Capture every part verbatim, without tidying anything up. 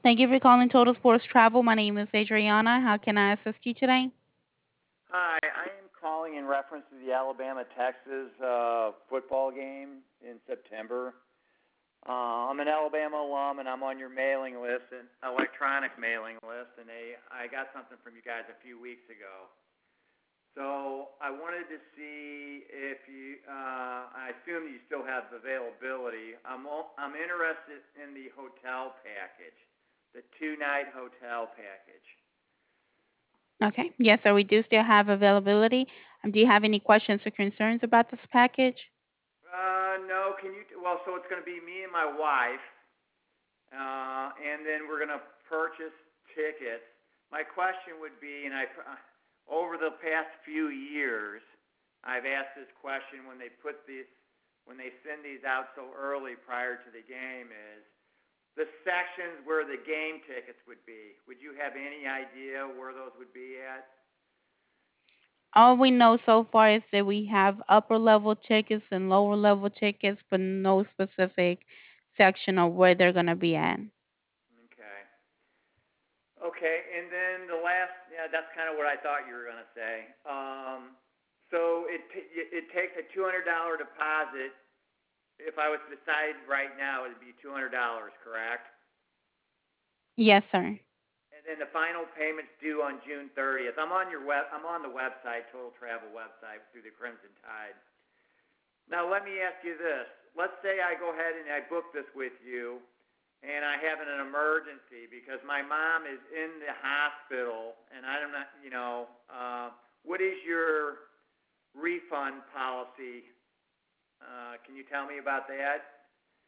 Thank you for calling Total Sports Travel. My name is Adriana. How can I assist you today? Hi, I am calling in reference to the Alabama-Texas uh, football game in September. Uh, I'm an Alabama alum, and I'm on your mailing list, an electronic mailing list, and they, I got something from you guys a few weeks ago. So I wanted to see if you, uh, I assume you still have availability. I'm, I'm interested in the hotel package, the two-night hotel package. Okay. Yes, sir. We do still have availability. Um, do you have any questions or concerns about this package? Uh, no, can you, well, so it's going to be me and my wife, uh, and then we're going to purchase tickets. My question would be, and I, uh, over the past few years, I've asked this question when they put these, when they send these out so early prior to the game is, the sections where the game tickets would be. Would you have any idea where those would be at? All we know so far is that we have upper level tickets and lower level tickets, but no specific section of where they're going to be at. Okay. Okay, and then the last, yeah, that's kind of what I thought you were going to say. Um, so it t- it takes a two hundred dollar deposit. If I was to decide right now, it'd be two hundred dollars, correct? Yes, sir. And then the final payment's due on June thirtieth. I'm on your web. I'm on the website, Total Travel website, through the Crimson Tide. Now let me ask you this. Let's say I go ahead and I book this with you, and I have an emergency because my mom is in the hospital, and I'm not, you know, uh, what is your refund policy? Uh, can you tell me about that?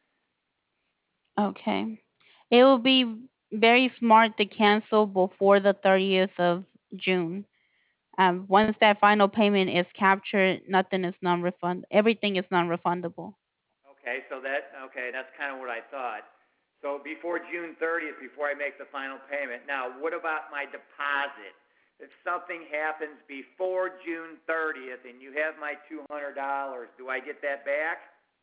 Okay. It will be very smart to cancel before the thirtieth of June. Um, once that final payment is captured, nothing is non-refund. Everything is non-refundable. Okay, so that, okay, that's kind of what I thought. So before June thirtieth, before I make the final payment. Now, what about my deposit? If something happens before June thirtieth and you have my two hundred dollars, do I get that back?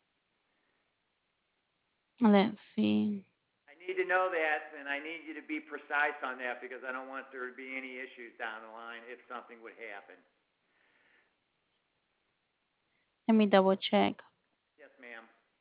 Let's see. I need to know that, and I need you to be precise on that because I don't want there to be any issues down the line if something would happen. Let me double check. Yes, ma'am.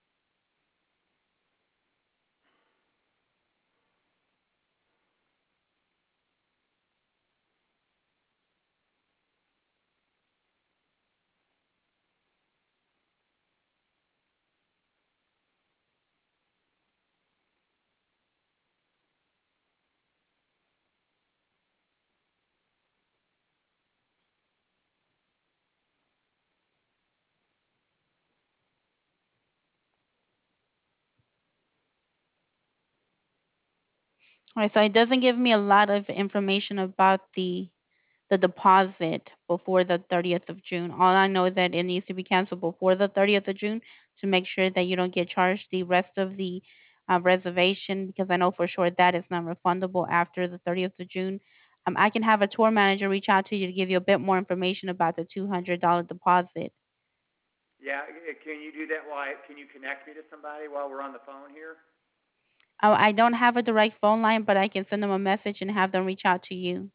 All right, so it doesn't give me a lot of information about the the deposit before the thirtieth of June. All I know is that it needs to be canceled before the thirtieth of June to make sure that you don't get charged the rest of the uh, reservation because I know for sure that is not refundable after the thirtieth of June. Um, I can have a tour manager reach out to you to give you a bit more information about the two hundred dollars deposit. Yeah, uh, can you do that? While I, can you connect me to somebody while we're on the phone here? Oh, I don't have a direct phone line, but I can send them a message and have them reach out to you.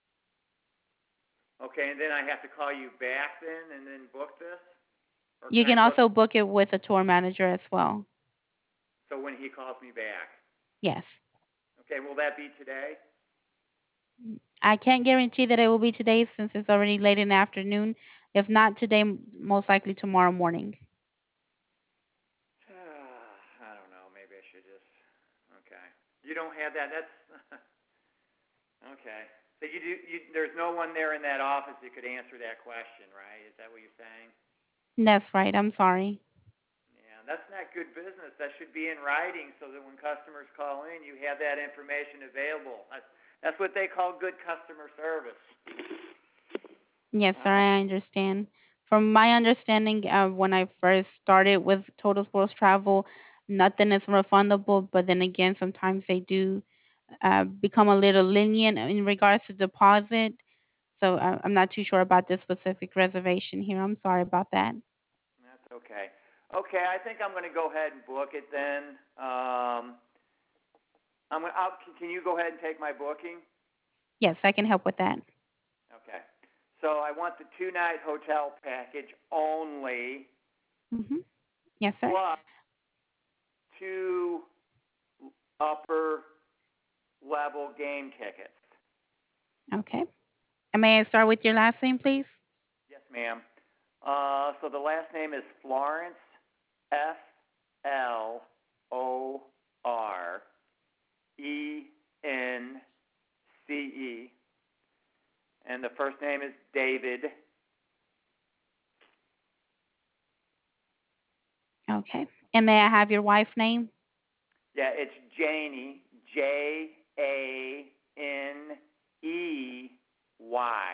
Okay, and then I have to call you back then and then book this? Or You can I can book also book it with a tour manager as well. so when he calls me back? Yes. Okay, will that be today? I can't guarantee that it will be today since it's already late in the afternoon. If not today, m- most likely tomorrow morning. I don't know. Maybe I should just. Okay. You don't have that. That's okay. So you do. You, there's no one there in that office that could answer that question, right? Is that what you're saying? That's right. I'm sorry. Yeah, that's not good business. That should be in writing so that when customers call in, you have that information available. That's that's what they call good customer service. Yes, sir. Uh, I understand. From my understanding, uh, when I first started with Total Sports Travel, nothing is refundable. But then again, sometimes they do uh, become a little lenient in regards to deposit. So uh, I'm not too sure about this specific reservation here. I'm sorry about that. that's okay. Okay, I think I'm going to go ahead and book it then. Um, I'm gonna. I'll, can you go ahead and take my booking? Yes, I can help with that. Okay. So I want the two night hotel package only, Mm-hmm. Yes, sir. plus two upper level game tickets. Okay. And may I start with your last name, please? Yes, ma'am. Uh, so the last name is Florence, F L O R E N C E, and the first name is David. Okay. And may I have your wife's name? Yeah, it's Janie, J A N E Y.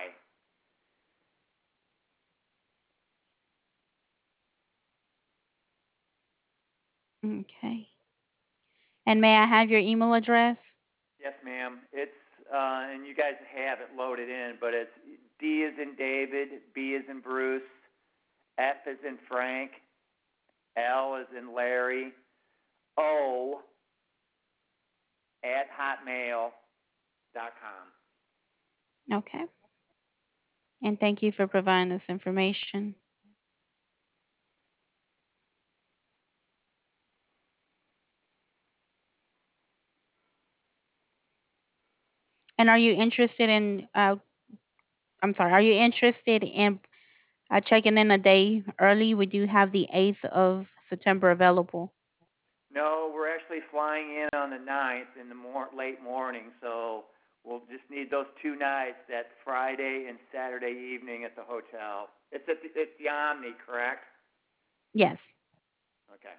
Okay. And may I have your email address? Yes, ma'am. It's uh, and you guys have it loaded in, but it's D is in David, B is in Bruce, F is in Frank, L is in Larry, O at hotmail dot com. Okay. And thank you for providing this information. And are you interested in, uh, I'm sorry, are you interested in uh, checking in a day early? We do have the eighth of September available. No, we're actually flying in on the ninth in the mor- late morning, so we'll just need those two nights, that Friday and Saturday evening at the hotel. It's at the, it's the Omni, correct? Yes. Okay.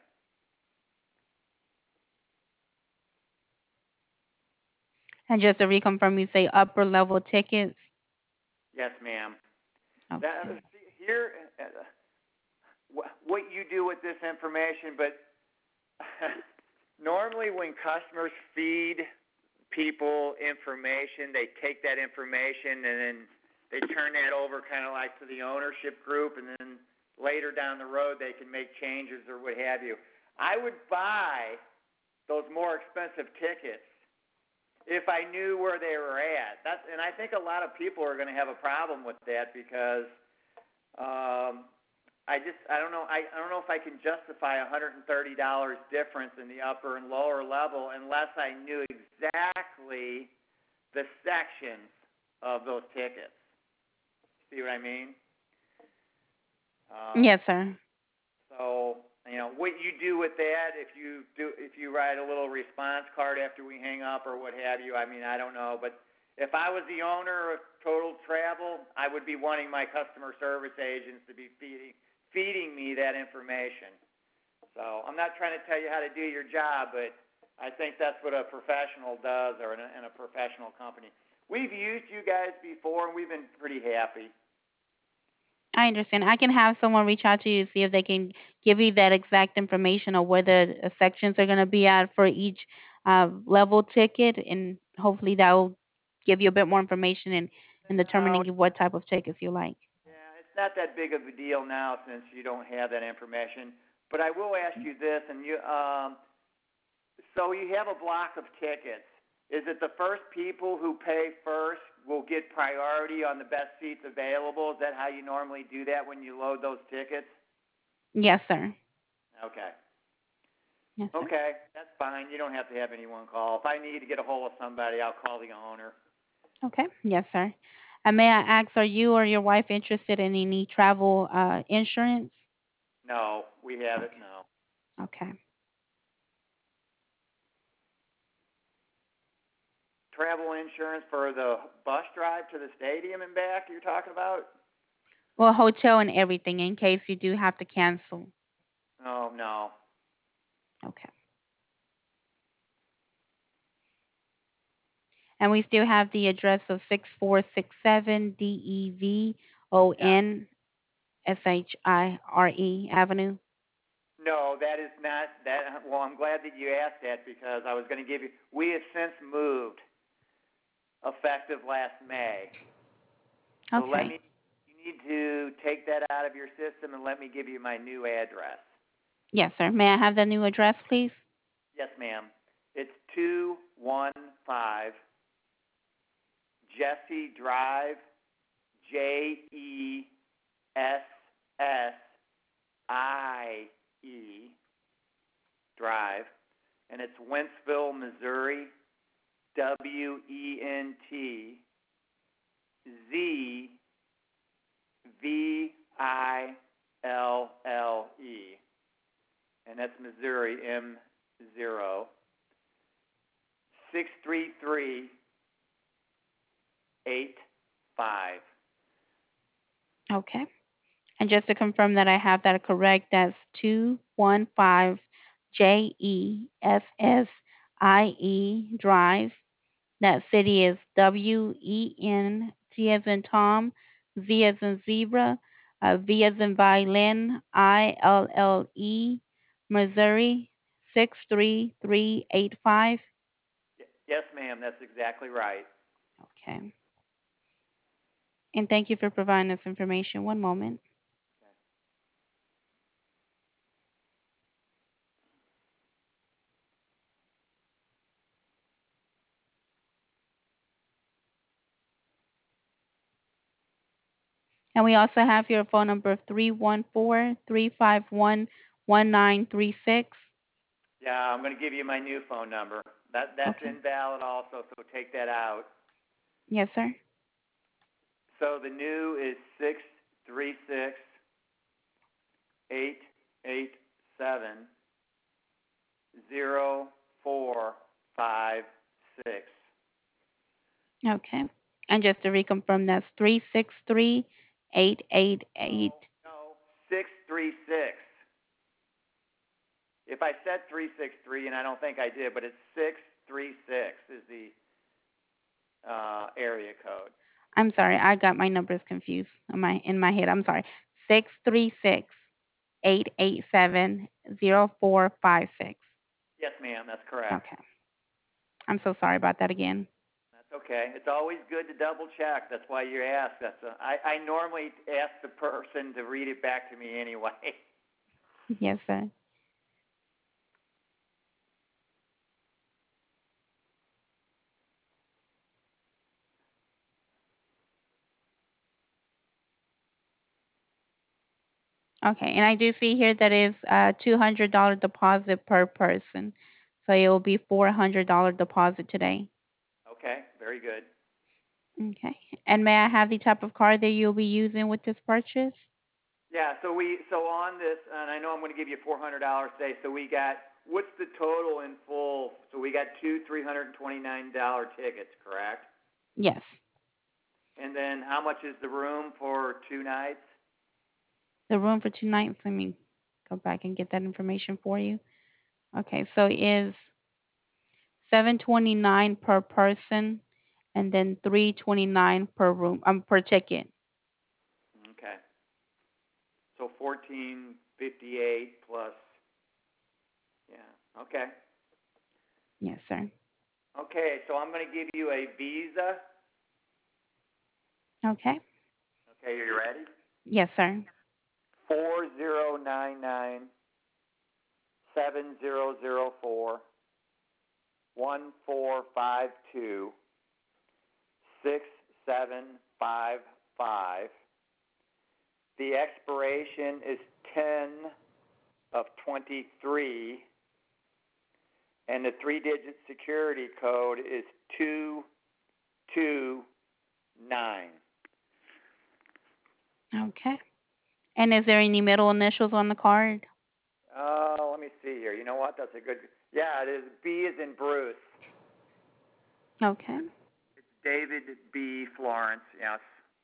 And just to reconfirm, you say upper level tickets? Yes, ma'am. That, Okay. see, here, uh, what you do with this information, but normally when customers feed people information, they take that information and then they turn that over kind of like to the ownership group, and then later down the road they can make changes or what have you. I would buy those more expensive tickets if I knew where they were at. That's, and I think a lot of people are going to have a problem with that because um, I just I don't know I, I don't know if I can justify one hundred thirty dollars difference in the upper and lower level unless I knew exactly the sections of those tickets. See what I mean? Um, Yes, sir. so you know what you do with that, if you do if you write a little response card after we hang up or what have you. I mean, I don't know, but if I was the owner of Total Travel, I would be wanting my customer service agents to be feeding feeding me that information. So I'm not trying to tell you how to do your job, but I think that's what a professional does, or in a, in a professional company. We've used you guys before, and we've been pretty happy. I understand. I can have someone reach out to you to see if they can give you that exact information of where the uh, sections are going to be at for each uh, level ticket, and hopefully that will give you a bit more information in, in No, determining what type of tickets you like. yeah, it's not that big of a deal now since you don't have that information. But I will ask you this, and you, um, so you have a block of tickets. Is it the first people who pay first will get priority on the best seats available? Is that how you normally do that when you load those tickets? Yes, sir. Okay. Yes, sir. Okay, that's fine. You don't have to have anyone call. If I need to get a hold of somebody, I'll call the owner. Okay. Yes, sir. And may I ask, are you or your wife interested in any travel uh, insurance? No, we have it. Okay. No. Okay. Travel insurance for the bus drive to the stadium and back you're talking about? Well, hotel and everything in case you do have to cancel. Oh, no. Okay. And we still have the address of six four six seven D E V O Yeah. N S H I R E Avenue. No, that is not that. Well, I'm glad that you asked that because I was going to give you. We have since moved effective last May. So let Okay. me. You need to take that out of your system and let me give you my new address. Yes, sir. May I have the new address, please? Yes, ma'am. It's two one five Jesse Drive, J E S S I E Drive, and it's Wentzville, Missouri, W E N T Z V I L L E, and that's Missouri, M zero. six three three eight five. Okay. And just to confirm that I have that correct, that's two one five J E S S I E Drive. That city is W E N T as in Tom, Z as in zebra, uh, V as in violin, I L L E, Missouri, six three three eight five. Yes, ma'am, that's exactly right. Okay. And thank you for providing this information. One moment. And we also have your phone number of three one four, three five one, one nine three six. Yeah, I'm going to give you my new phone number. That that's Okay. invalid also, so take that out. Yes, sir. So the new is six three six eight eight seven zero four five six. Okay. And just to reconfirm, that's three six three, eight eight eight. No, six three six. If I said three six three, and I don't think I did, but it's six three six is the uh, area code. I'm sorry, I got my numbers confused in my in my head. I'm sorry. Six three six eight eight seven zero four five six. Yes, ma'am, that's correct. Okay. I'm so sorry about that again. That's okay. It's always good to double check. That's why you ask. That's a, I, I normally ask the person to read it back to me anyway. Yes, sir. Okay, and I do see here that is a two hundred dollar deposit per person. So it will be four hundred dollar deposit today. Okay, very good. Okay. And may I have the type of card that you'll be using with this purchase? Yeah, so we so on this, and I know I'm going to give you four hundred dollars today. So we got what's the total in full? So we got two three hundred and twenty nine dollar tickets, correct? Yes. And then how much is the room for two nights? The room for two nights. Let me go back and get that information for you. Okay, so it is seven twenty nine per person, and then three twenty nine per room um per ticket. Okay. So fourteen fifty eight plus. Yeah. Okay. Yes, sir. Okay. So I'm going to give you a Visa. Okay. Okay. Are you ready? Yes, sir. Four zero nine nine seven zero zero four one four five two six seven five five. The expiration is ten of twenty-three, and the three-digit security code is two two nine. Okay. And is there any middle initials on the card? Oh, let me see here. You know what? That's a good. Yeah, it is. B is in Bruce. Okay. It's David B. Florence. Yes.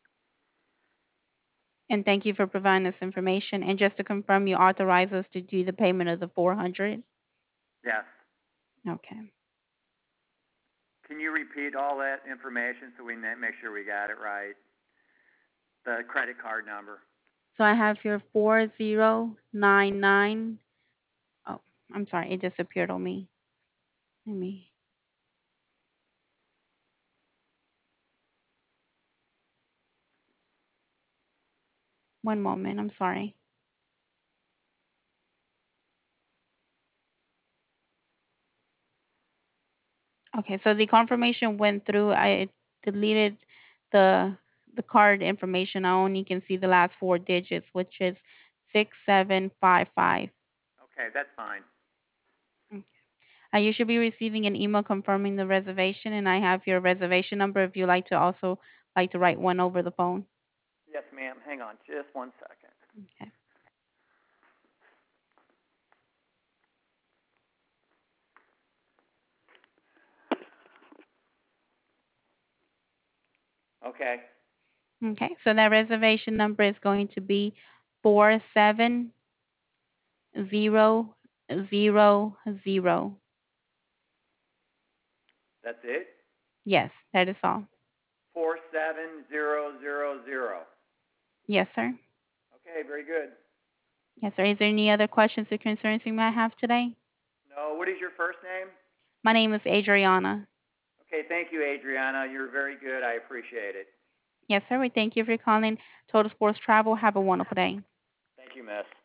And thank you for providing this information. And just to confirm, you authorize us to do the payment of the four hundred? Yes. Okay. Can you repeat all that information so we make sure we got it right? The credit card number. So I have here four zero nine nine. Oh, I'm sorry, it disappeared on me. Let me. One moment. I'm sorry. Okay, so the confirmation went through. I deleted the the card information. I only can see the last four digits, which is six seven five five. Okay, that's fine. Uh, you should be receiving an email confirming the reservation, and I have your reservation number if you like to also like to write one over the phone. Yes, ma'am. Hang on just one second. Okay. Okay. Okay, so that reservation number is going to be four seven zero zero zero. That's it? Yes, that is all. Four seven zero zero zero. Yes, sir. Okay, very good. Yes, sir. Is there any other questions or concerns you might have today? No, what is your first name? My name is Adriana. Okay, thank you, Adriana. You're very good. I appreciate it. Yes, sir. We thank you for calling Total Sports Travel. Have a wonderful day. Thank you, miss.